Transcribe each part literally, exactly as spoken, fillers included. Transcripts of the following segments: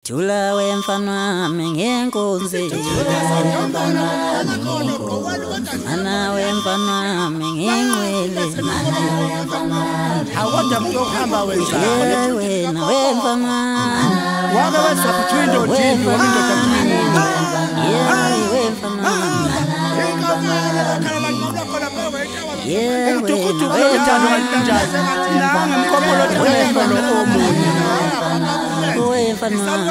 Jula wemfana mengenkunzi Ana wemfana mengenqwele Awuda mkuhamba wenzani wena wemfana wake wesaphuthwindo thini wamindoda thini yewe wemfana yewe ukutukutuku lokuthanda kanjani nanga mkopolo themelo omunye wemfana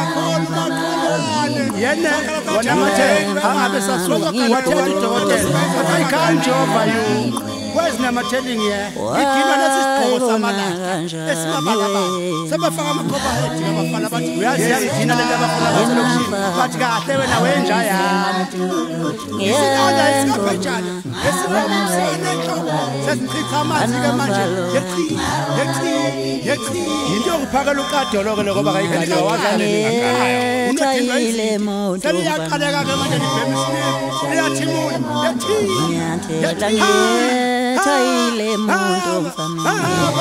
yena wona mathe angabe sasuka wathela udokotela I can't job you where's number telling you ikina lesisiqhoko samalanga esimabalaba sebafaka amakhoba head ngabafana bathi uyazi thina lento abafana bathi bathi kahle wena wenja yami isona isikaphetshana esibamsene enhloko sesichitha amanzi ke manje yechi yechi yechi into yokuphakela uqadolo ke lokho bakayigadi wazane ningakaya Tayile moto seliyaqaleka ke manje libhemisini liyathimula yechi Tayile moto mfana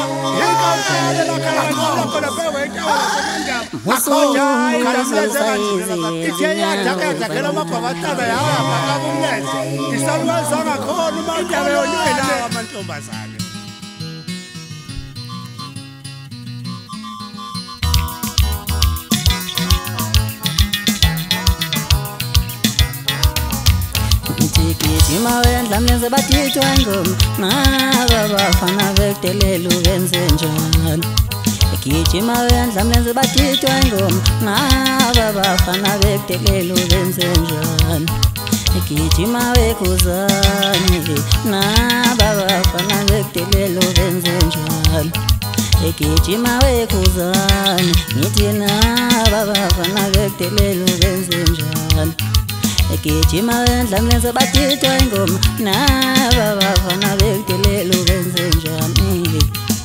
Tikijima wendla mlenze batitwa ngoma Naba bafana bekudelela ubenze njalo Tikijima wendla mlenze batitwa ngoma Naba bafana bekudelela ubenze njalo Tikijima wekuzani Naba bafana bekudelela ubenze njalo Tikijima wekuzani Ngithi naba bafana bekudelela ubenze njalo Ekijima wendla mlenze batitwa ingoma Naba bafana bekudelela ubenze njani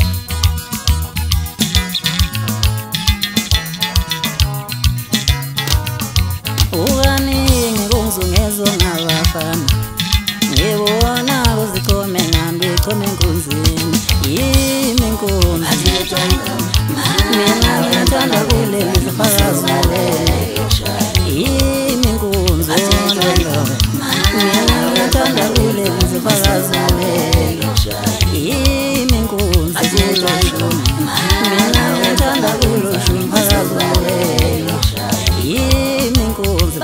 Ukaningi kungizungezwa ngabafana Ngibona kuzikhome nami ikhome enkunzini Yimi inkunzi Mina ngithanda kuleli zifakazi nalele Yimi inkunzi Mina ngithanda kuleli zifakazi nalele Yimi inkunzi Mina ngithanda kuleli zifakazi nalele Yimi inkunzi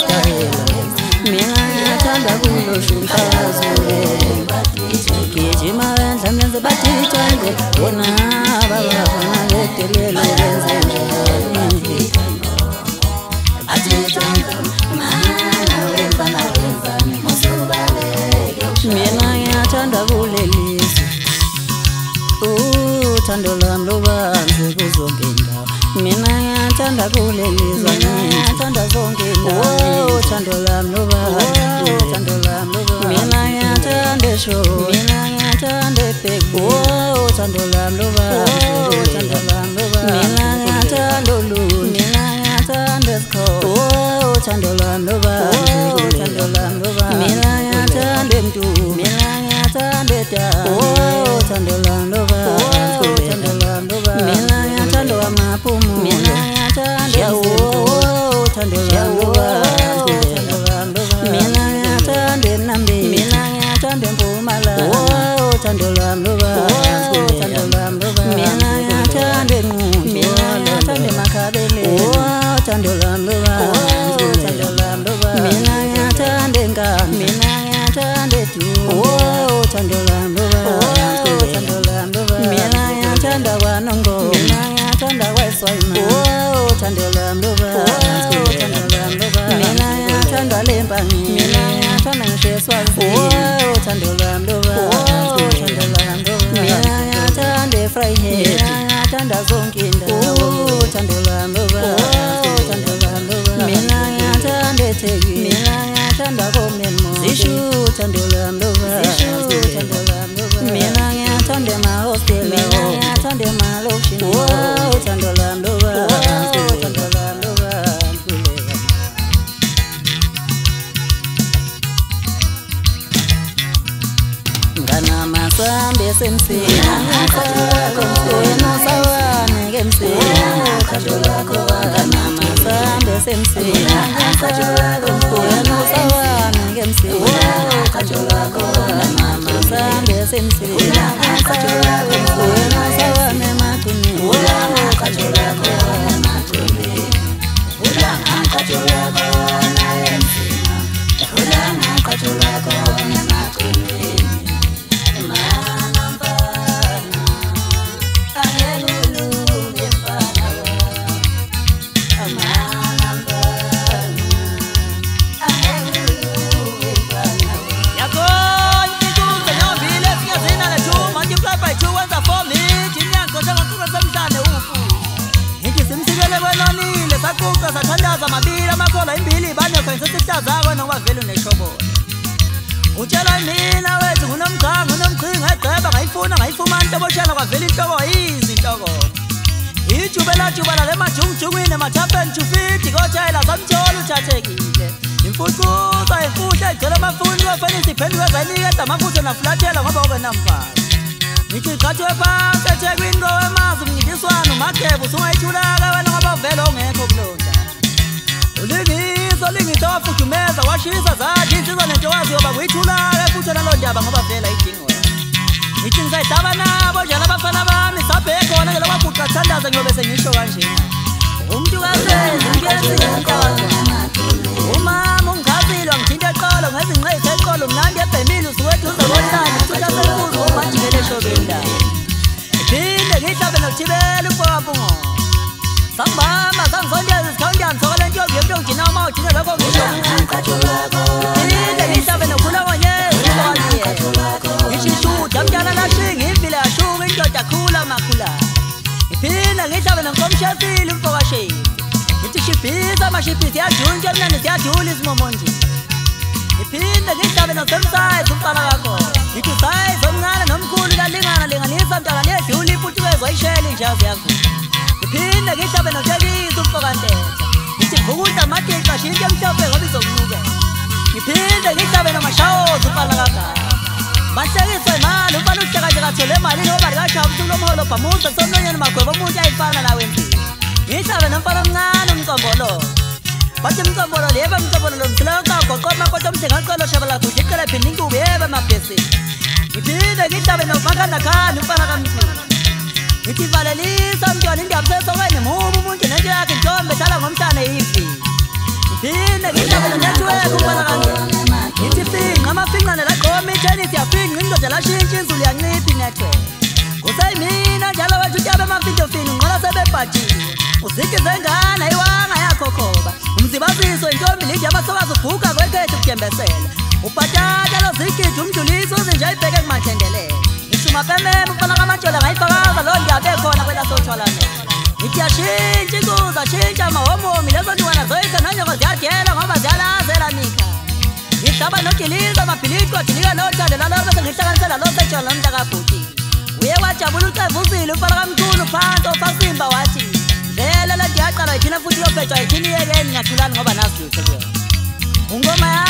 Mina ngithanda kuleli zifakazi nalele Gijima wendla mlenze batitwa ngoma Naba bafana bekudelela ubenze njani Mina ngiyathanda kulelizwe Uthando lwami lubanzi kuzonke indawo Mina ngiyathanda kulelizwe Ngiyathanda zonke indawo Uthando lwami lubanzi Uthando lwami lubanzi Mina ngiyathanda eshowe Mina ngiyathanda ebheki Uthando lwami lubanzi Uthando lwami lubanzi Mina ngiyathanda olunye Mina ngiyathanda esikhona Uthando lwami lubanzi Uthando lwami lubanzi Mina ngiyathanda emntu Mina ngiyathanda edala Uthando lwami lubanzi Uthando lwami lubanzi Mina ngiyathanda amaphumu Mina ngiyathanda Uthando lwami lubanzi Uthando lwami lubanzi Mina ngiyathanda emnambi Mina ngiyathanda empumalanga Uthando lwami lubanzi Uthando lwami lubanzi Mina ngiyathanda enqunu Mina ngiyathanda emakhabeleni Uthando lwami lubanzi Uthando lwami lubanzi Mina ngiyathanda enkani Mina ngiyathanda edumo Uthando lwami lubanzi Uthando lwami lubanzi Mina ngiyathanda kwanongo Mina ngiyathanda kwaSwayima Uthando lwami lubanzi Uthando lwami lubanzi Mina ngiyathanda lempangi Mina ngiyathanda ngisheswazi Uthando lwami lubanzi Uthando lwami lubanzi Mina ngiyathanda eFryhead Mina ngiyathanda zonke indawo Uthando lwami lubanzi Uthando lwami lubanzi Mina ngiyathanda eThekwini Mina ngiyathanda koMelmo Zisho uthando lwami lubanzi Uthando lwami lubanzi Mina ngiyathanda emahostel Mina ngiyathanda emalokishini Uthando lwami lubanzi Uthando lwami lubanzi ngemsila wena usawami ngemsila mama sambe semsila wena usawami emathuneni sathandaza mabili amakhola imbili banekho ngisesitazako nowavela uneshobola utshela mina wethu ngunomganga unomqhinga egceba ngayifuna ngayifumana intoboshana kwavela inhloko izinhloko ijubela jubela lemajungujungwini emathapeni tshufidi kotshayela samthola uthathekile imfucuza imfuhle egcwele amafundi wefenisi iphenduke zayinikeda amafutha nafulathela ngoba ube namfazi ngithi gqathwe phansi ethekwini kowemazi umncintiswano umagebu usungayithulaka wena ngoba uvele ongekho kulonda ulingiso lingitho wafudumeza washisa zathi insizwa nentokazi yoba kuyithulaka futhi nalo ndaba ngoba vela idingo ngithi ngisayidaba nabo njalo abafana bami sabhekhona ke lokwaguqa kuthandaza ngiyobe sengisho kanjena umuntu kasezi ngiyesinkalo umama ungazilwa ngithinta eqolo ngezinqezi eqolo mnandi ebhemile usuwethuze konani futhi asenkulu omajikele shobela phinde ngihlabe nokuthibela upapungona sambamba sangizondeza isikhawundiyani sokole ntombi yemntu ongijina uma ujine lokho ngisho phinde ngihlabe nokhula konyezi ngishishuda mntana lashinga imvile yashuka indoda khula makhula iphinde ngihlabe nonkomshesile umfokasheni ngithi shibhisa amashibhisi yajuntsha mnandi siyajula izimomonji iphinde ngihlabe nosemsayizi umfana kakho ngithi usayizi omncane nomkhulu kalingana linganisa mntana nedlula ifuthi wezoyishela injazi yakho iphinde ngihlabe notekisa umfokantetha ngithi vukuta amadixa shintshe emhlophe ngoba izokunuke ngiphinde ngihlabe nomashawozi umfana kakho bahlekiswe imali umfana uhleka kathole imali ngoba likashaya ubusuku lomholo bhamusa somlonyeni magweba umuntu ayifana nawe empini ngihlabe nomfana omncane umcombolo bathi umcombolo liyeba umcombolo lo mthila ucagoqo amakoto omhlengaqolo shabala kuhle iqela phinde inkubi yeba amabhesi ngiphinde ngihlabe nomakhandakhani umfana kamthulu ngithi valelisa mntwana indaba sesokweni mubi umuntu nento yakhe intombi ehlala ngomhlane ifi ngiphinde ngihlabe nonethiwekho umfana kangena ngithi finqa amafinqane laqoma itenisi yafinqa indoda lashintsha inzulu yancipha inethiwekho usayimina njalo wethu utabe amafintofini unqola sebebhajile uzikize ngane ayiwanga yakhokhoba umzibaziso intombi lindi abasokazi ubhuka kwekhethu kudembesela ubhatata lozigidi umjulisi uzinje ayibheke kumathendelele ishuma pememe ufana kamatshola ngayifakaza loo ndaba ekhona kwelasothwalane ngithi yashintsha inkuza shintsha amahomomi lezo ntwana zoyise nonyoko ziyadela ngoba ziyalazela nika ngihlaba nogiliza amabhilidi kwadilika nothande lalolo bese ngihlanganisela losetshola nomntakabhuti uye wajabula ucevuzile umfana kamkhulu phansi ofasimba wathi vele le ndiyaqala yithina futhi yophetshwa yithini iyekeni ngathulani ngoba nasilutho kuyo ungoma